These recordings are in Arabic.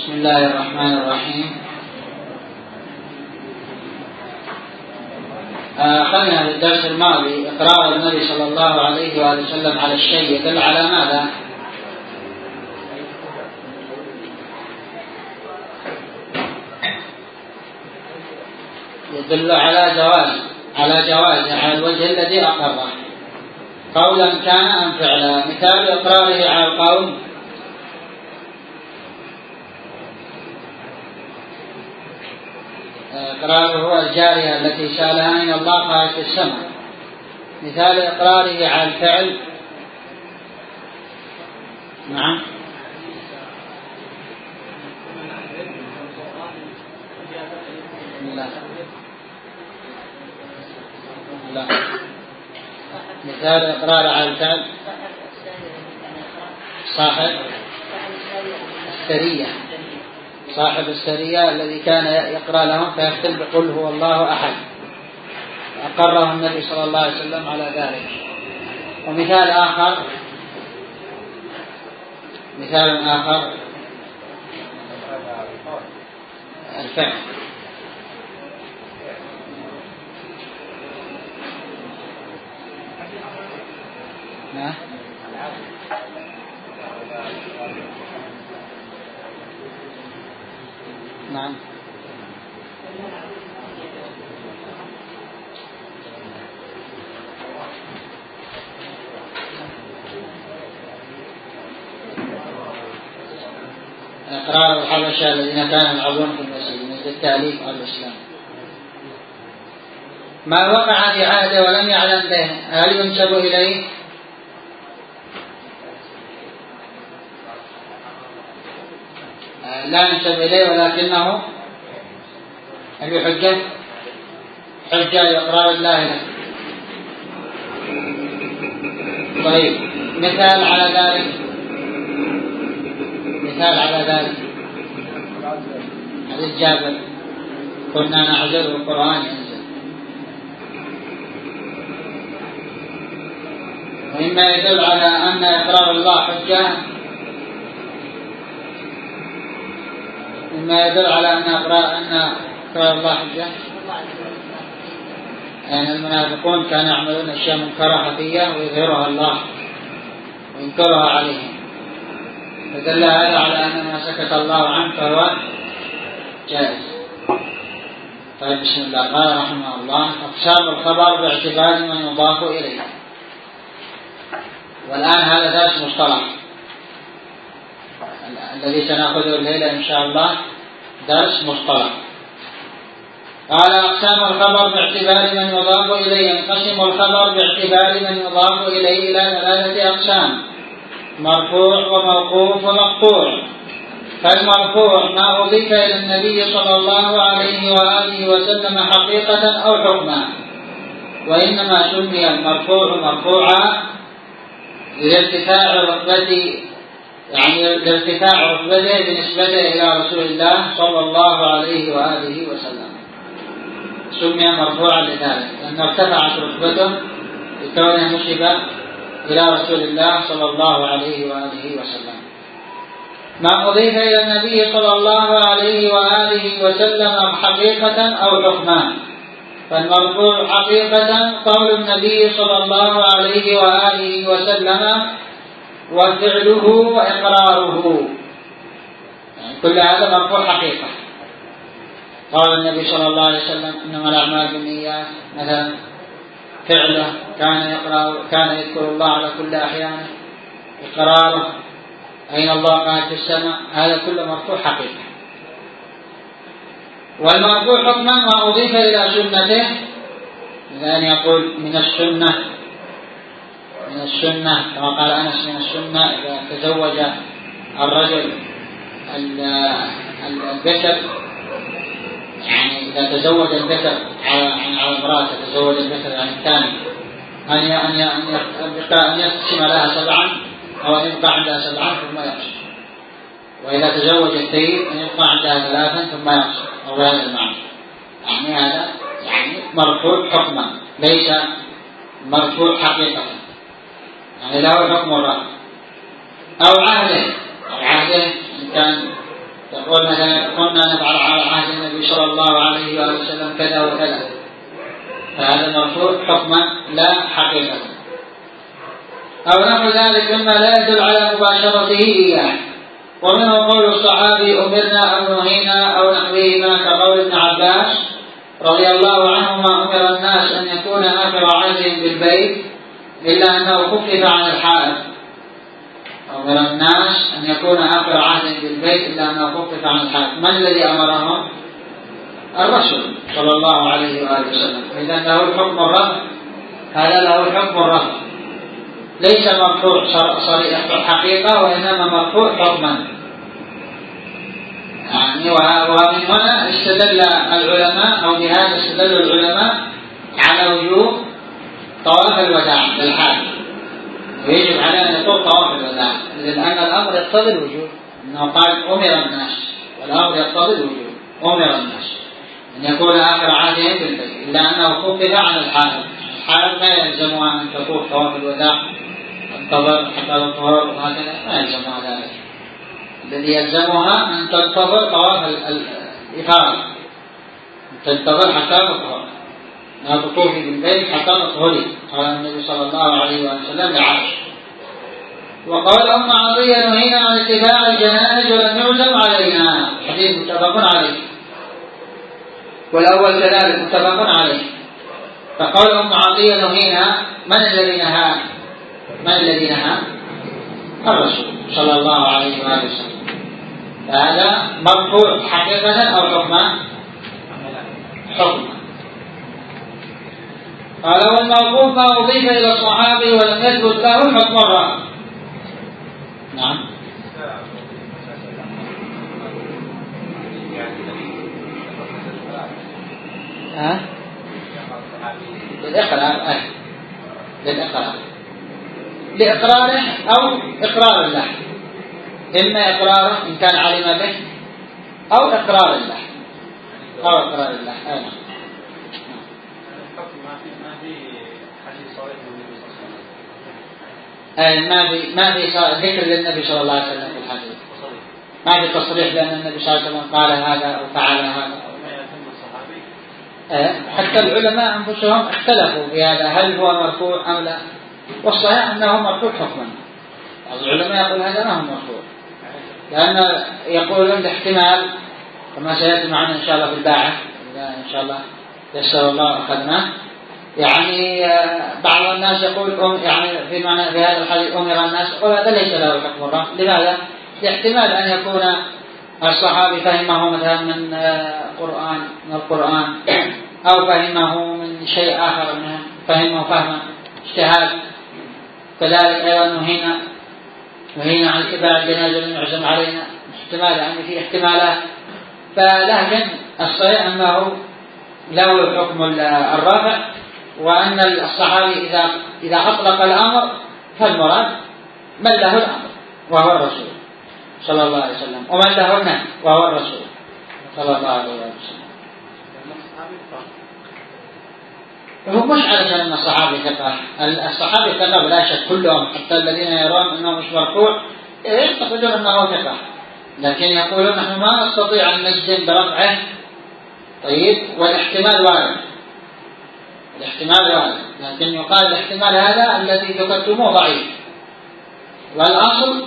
بسم الله الرحمن الرحيم. أخذنا في الدرس الماضي إقرار النبي صلى الله عليه وآله وسلم على الشيء يدل على ماذا؟ يدل على جواز على الوجه الذي أقره قولا كان أم فعلا. مثال إقراره على القول إقراره الجارية التي سألها أين الله قالت السماء. مثال إقراره على الفعل نعم لا. مثال إقرار على الفعل صاحب السرية الذي كان يقرأ لهم فيختم بقل هو الله أحد، أقره النبي صلى الله عليه وسلم على ذلك. ومثال آخر الفعل نعم إقرار الحبشة الذين كانوا يلعبون في المسجد من التأليف على الإسلام. ما وقع في عهده ولم يعلم به هل ينسب إليه؟ لا ينسب إليه، ولكنه حجة لإقرار الله له. طيب مثال على ذلك حديث جابر كنا نعذر القرآن ينزل. ومما يدل على أن إقرار الله حجة يعني المنافقون كانوا يعملون أشياء منكرة خفية ويظهرها الله وينكرها عليهم، فدل هذا على أن ما سكت الله عنه فهو جائز. طيب بسم الله. قال رحمه الله أقسام الخبر باعتبار من يضاف إليه. والآن هذا درس مصطلح الذي سنأخذه الليلة إن شاء الله، درس مصطلح. قال أقسام الخبر باعتبار من يضاف إليه. ينقسم الخبر باعتبار من يضاف إليه إلى 3 أقسام: مرفوع وموقوف ومقطوع. فالمرفوع ما أضيف إلى النبي صلى الله عليه وآله وسلم حقيقة أو حكما، وإنما سمي المرفوع مرفوعا لارتفاع رتبته بنسبته إلى رسول الله صلى الله عليه وآله وسلم. سمي مرفوعا لذلك لأنه ارتفعت رتبته بكونه نسب إلى رسول الله صلى الله عليه وآله وسلم. ما أضيف إلى النبي صلى الله عليه وآله وسلم حقيقة أو حكما. فالمرفوع حقيقة قول النبي صلى الله عليه وآله وسلم وفعله وإقراره، يعني كل هذا مرفوع حقيقة. قال النبي صلى الله عليه وسلم إنما الأعمال بالنيات، مثلا فعله كان يذكر الله على كل أحيانه، إقراره أين الله قال في السماء، هذا كله مرفوع حقيقة. والمرفوع حكما ما أضيف إلى سنته، لأن يقول من السنة كما قال أنس من السنة إذا تزوج الرجل البكر، يعني إذا تزوج البكر على امرأة تزوج البكر يعني الثاني أن يقسم لها 7 أو أن يبقى عندها 7 ثم يقسم. وإذا تزوج الثيب أن يبقى عندها 3 ثم يقسم، أو هذا المعنى. يعني هذا يعني مرفوع حكما ليس مرفوع حقيقة، يعني له حكم الرفع. أو عهده إن كان تقول مثلا كنا نفعل على عهد النبي صلى الله عليه وآله وسلم كذا وكذا، فهذا مرفوع حكما لا حقيقة. أو نحو ذلك مما لا يدل على مباشرته إياه. ومنه قول الصحابي أمرنا أو نهينا أو نحوهما كقول ابن عباس رضي الله عنهما أمر الناس أن يكون آخر عهدهم بالبيت إلا أنه خفف عن الحائط. أمر الناس أن يكون آخر عهدهم بالبيت إلا أنه خفف عن الحائط. من الذي أمرهم؟ الرسول صلى الله عليه وآله وسلم. إذا له الحكم الرفع، هذا له الحكم الرفع، ليس مرفوع صريح حقيقة وإنما مرفوع حكما. يعني ومن هنا استدل العلماء أو بهذا استدل العلماء على وجوب طواف الوداع للحاج، ويجب عليه أن يطوف طواف الوداع، لأن الأمر يقتضي الوجوب. إنه قال أمر الناس، والأمر يقتضي الوجوب. أمر الناس أن يكون آخر عهدهم بالبيت إلا أنه خفف عن الحائض. الحائض ما يلزمها أن تطوف طواف الوداع تنتظر حتى تطهر وهكذا، ما يلزمها ذلك. الذي يلزمها أن تنتظر طواف الإفاضة، تنتظر حتى تطهر، لا تطوفي بالبيت حتى تطهري، قال النبي صلى الله عليه وسلم لعائشة. وقال أم عطية نهينا عن اتباع الجنائز ولم يعزم علينا، حديث متفق عليه، والأول كذلك متفق عليه. فقال أم عطية نهينا، من الذي نهى؟ من الذي نهى؟ الرسول صلى الله عليه وآله وسلم. فهذا مرفوع حقيقة أو حكما؟ حكما. قال والموقوف ما أضيف إلى الصحابي ولم يثبت له حكم الرأي. نعم. للإقرار، للإقرار، لإقراره أو إقرار الله، إما إقراره إن كان علم به أو إقرار الله، أو إقرار الله. ما في ذكر للنبي صلى الله عليه وسلم في الحديث، ما في تصريح بأن النبي صلى الله عليه وسلم قال هذا أو فعل هذا. حتى العلماء أنفسهم اختلفوا في هذا، هل هو مرفوع أم لا؟ والصحيح أنه مرفوع حكما. العلماء يقول هذا ما هو مرفوع، لأن يقولون الاحتمال كما سيأتي معنا إن شاء الله في الباعة، إذا إن شاء الله يسر الله أخذناه. يعني بعض الناس يقول يعني في معنى في هذا الحديث أمر الناس، يقول هذا ليس له حكم الرفع. لماذا؟ لاحتمال أن يكون الصحابي فهمه مثلا من القرآن أو فهمه من شيء آخر، منه فهمه فهما اجتهاد. كذلك أيضا نهينا عن اتباع الجنازة لم يعزم علينا، احتمال يعني في احتمالات. فلكن الصحيح أنه له حكم الرفع، وأن الصحابي إذا أطلق الأمر فالمراد من له الأمر وهو الرسول صلى الله عليه وسلم، ومن له النهي وهو الرسول صلى الله عليه وسلم. هو مش علشان أن الصحابي ثقة، الصحابي ثقة بلا شك كلهم، حتى الذين يرون أنه مش مرفوع يعتقدون أنه ثقة، لكن يقولون نحن ما نستطيع أن نجزم برفعه. طيب، والاحتمال وارد، الاحتمال وارد، لكن يقال الاحتمال هذا الذي ذكرتموه ضعيف، والأصل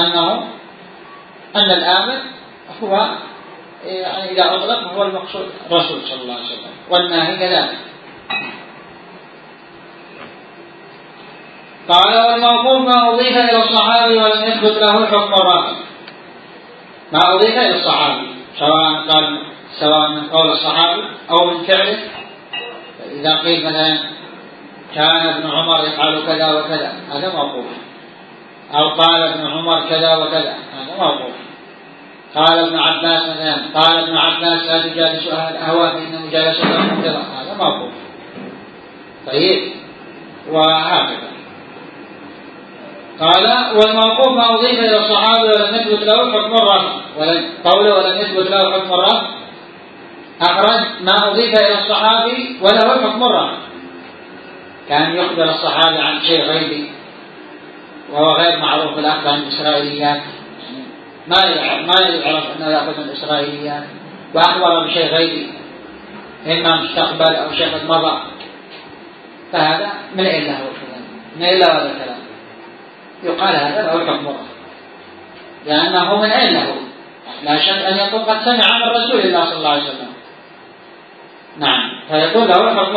أن الآمر هو يعني إذا أطلق هو المقصود الرسول صلى الله عليه وسلم، والناهي كذلك. قال والموقوف ما أضيف إلى الصحابي ولم يثبت له حكم الرافع. ما أضيف إلى الصحابي سواء من قول الصحابي أو من فعله. إذا قيل مثلا كان ابن عمر يفعل كذا وكذا، هذا موقوف. أو قال ابن عمر كذا وكذا، هذا موقوف. قال ابن عباس مثلا قال ابن عباس لا تجالس أهل الأهواء فإن مجالستهم كذا، هذا موقوف. طيب، وهكذا. قال والموقوف ما أضيف إلى الصحابي ولم يثبت له حكم الرفع، قوله ولم يثبت له حكم الرفع أخرج ما أضيف إلى الصحابي وله حكم الرفع. كان يخبر الصحابي عن شيء غيبي وهو غير معروف بالأخذ عن الإسرائيليات، ما يعرف أنه يأخذ من الإسرائيليات وأخبر بشيء غيبي إما مستقبل أو شيء قد مضى، فهذا من أين له الكلام؟ من أين له هذا الكلام؟ يقال هذا له الحكم، لأنه من أين له؟ لا شك أن يكون قد سمع من رسول الله صلى الله عليه وسلم. نعم، فيقول له الحكم،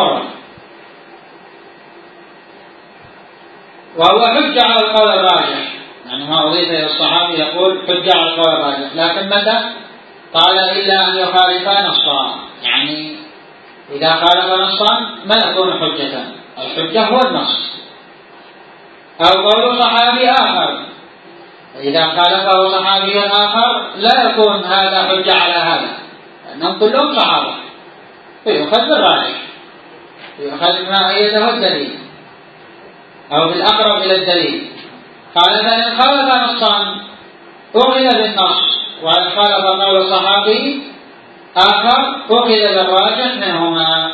وهو حجة على القول الراجح، يعني ما أضيف إلى الصحابي يقول حجة على القول الراجح، لكن متى؟ قال إلا أن يخالفا نصا، يعني إذا خالف نصا ما يكون حجة، الحجة هو النص أو قول صحابي آخر، إذا خالفه صحابي آخر لا يكون هذا حجة على هذا، لأنهم كلهم صحابة، فيؤخذ بالراجح، يؤخذ ما أيده الدليل أو بالأقرب إلى الدليل. قال فإن خالف نصا أخذ بالنص، وإن خالف قول صحابي آخر أخذ بالراجح منهما.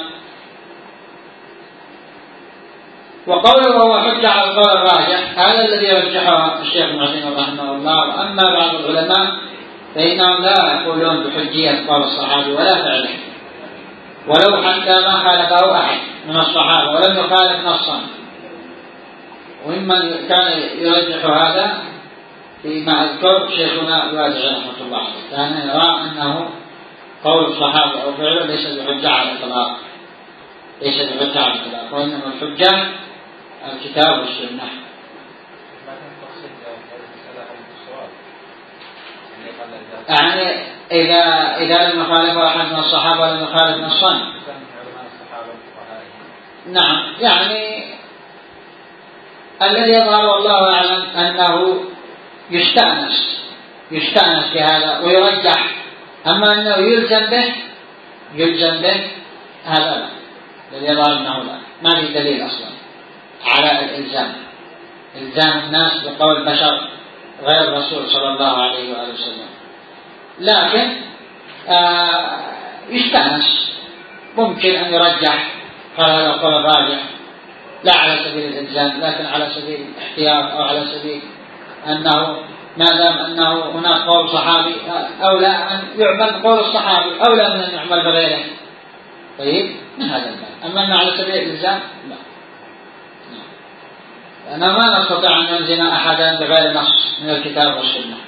وقوله وهو حجة على القول الراجح هذا الذي يرجحه الشيخ ابن عثيمين رحمه الله. وأما بعض العلماء فإنهم لا يقولون بحجية قول الصحابي ولا فعله، ولو حتى ما خالفه أحد من الصحابة ولم يخالف نصا. وممن كان يرجح هذا فيما أذكر شيخنا الوازعي رحمه الله عليه، كان يرى أنه قول الصحابة أو فعله ليس بحجة على الإطلاق، ليس بحجة على الإطلاق، وإنما الحجة الكتاب والسنة. يعني إذا لم يخالف أحد من الصحابة ولم يخالف نصا، نعم، يعني الذي يظهر والله أعلم أنه يستأنس بهذا ويرجح، أما أنه يلزم به هذا لا، الذي يظهر أنه لا، ما في دليل أصلا على إلزام الناس بقول بشر غير الرسول صلى الله عليه وآله وسلم. لكن يستأنس، ممكن أن يرجح، قال هذا القول الراجح لا على سبيل الإلزام لكن على سبيل الاحتياط، أو على سبيل أنه ما دام أنه هناك قول صحابي أولى أن يعمل قول الصحابي أولى من أن يعمل بغيره. طيب، من هذا الباب. أما أنه على سبيل الإلزام لا، لأنه ما نستطيع أن نلزم أحدا بغير نص من الكتاب والسنة.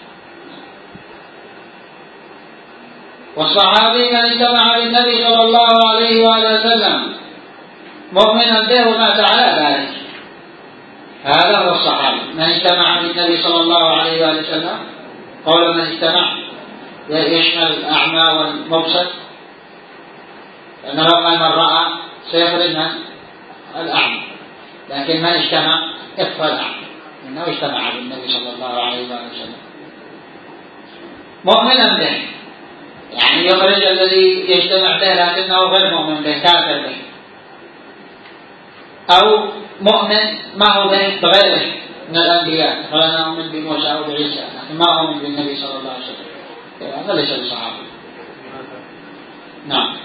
والصحابي من اجتمع بالنبي صلى الله عليه وآله وسلم مؤمنا به ومات على ذلك، هذا هو الصحابي من اجتمع بالنبي صلى الله عليه وآله وسلم. قول من اجتمع يشمل الأعمى والمبصر، لأنه لو قال من رأى سيخرج من الأعمى، لكن من اجتمع يكفى الأعمى، إنه اجتمع بالنبي صلى الله عليه وآله وسلم مؤمنا به، يعني يخرج الذي يجتمع به لكنه غير مؤمن به، كافر به، أو مؤمن ما هو به بغيره من الأنبياء، فلا نؤمن بموسى أو بعيسى لكن ما أؤمن بالنبي صلى الله عليه وسلم، هذا ليس بصحابي. نعم.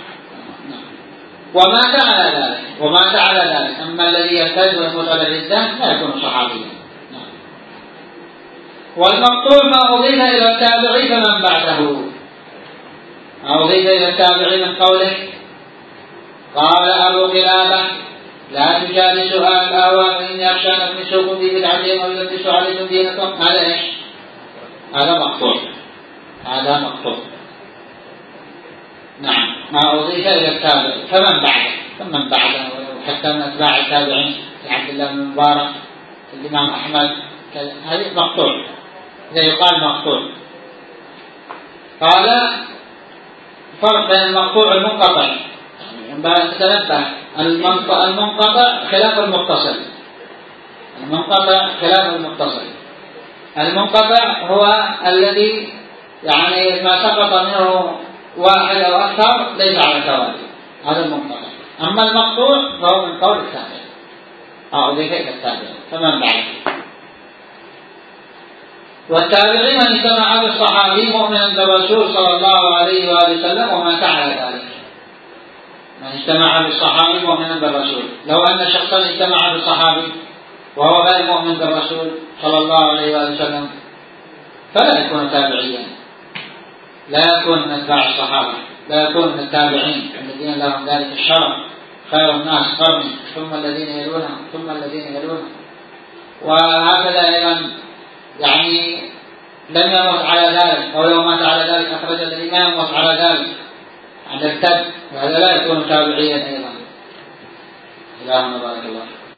ومات على ذلك. أما الذي يرتد ويموت على الردة لا يكون صحابيا. نعم. والمقطوع ما أضيف إلى التابعي فمن بعده، ما أضيف إلى التابعي من قوله قال أبو قلابة لا تجالسوا أهل الأهواء فإني أخشى أن يمسوكم في بدعتهم أو يلبسوا عليكم دينكم. هذا إيش؟ هذا مقطوع. نعم، ما أضيف إلى التابع فمن بعده حتى من أتباع التابعين عبد الله بن مبارك الإمام أحمد، هذه مقطوع، إذا يقال مقطوع. قال فرق بين المقطوع والمنقطع، ينبغي أن تتنبه. المنقطع خلاف المتصل. المنقطع هو الذي يعني ما سقط منه واحد أو أكثر ليس على توالي، هذا المنقطع. أما المقطوع فهو من قول التابع، أضيف إلى التابع فمن بعده. والتابعين من اجتمع بالصحابي مؤمنا بالرسول صلى الله عليه وآله وسلم ومات على ذلك. من اجتمع بالصحابي مؤمنا بالرسول، لو أن شخصا اجتمع بالصحابي وهو غير مؤمن بالرسول صلى الله عليه وآله وسلم فلا يكون تابعيا، لا يكون من أتباع الصحابة، لا يكون من التابعين الذين لهم ذلك الشرف، خير الناس قرني ثم الذين يلونهم ثم الذين يلونهم. وهكذا أيضا يعني لم يمت على ذلك، أو لو مات على ذلك أخرج الذي ما يمت على ذلك عن ارتد، وهذا لا يكون تابعيا أيضا. إلهنا بارك الله.